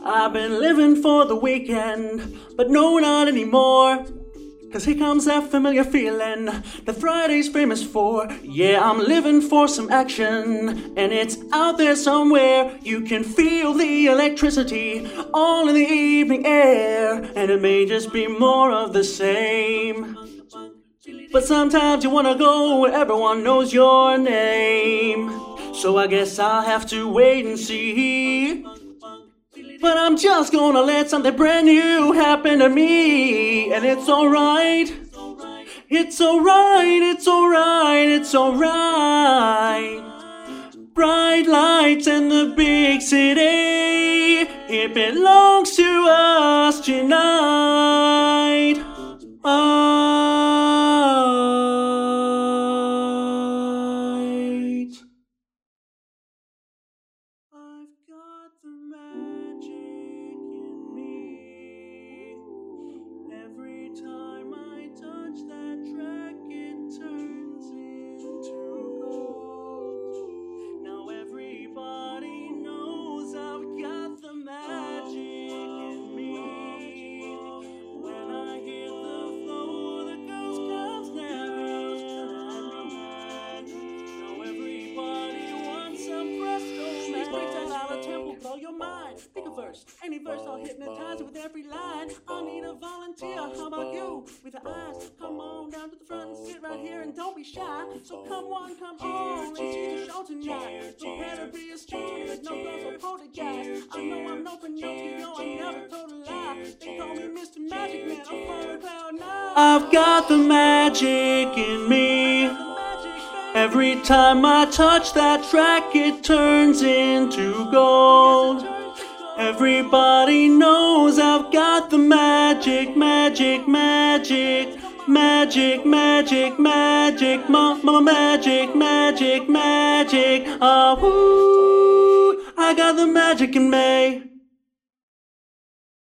I've been living for the weekend, but no, not anymore. 'Cause here comes that familiar feeling that Friday's famous for. Yeah, I'm living for some action, and it's out there somewhere. You can feel the electricity all in the evening air, and it may just be more of the same. But sometimes you wanna go where everyone knows your name. So I guess I'll have to wait and see. But I'm just gonna let something brand new happen to me. And it's alright. It's alright, it's alright, it's alright. Bright lights in the big city. It belongs to us tonight. I've got the magic in me. Every time I touch that track, it turns into gold. Now everybody knows I've got the magic in me. When I hit the floor, the ghost comes down. Now everybody wants some presto magic. Temple, blow your mind. Pick a verse, any verse, I'll hypnotize it with every line. I'll need a volunteer. How about you? With the eyes, come on down to the front and sit right here and don't be shy. So come on and see the show tonight. Prepare to be a student, there's no girls or poltergeist. I know I'm no Pinocchio, I never told a lie. They call me Mr. Magic Man, I'm on cloud nine. I've got the magic in me. Every time I touch that track, it turns into gold. Everybody knows I've got the magic, magic, magic, magic, magic, magic, magic, magic, magic. Ah, woo! I got the magic in me.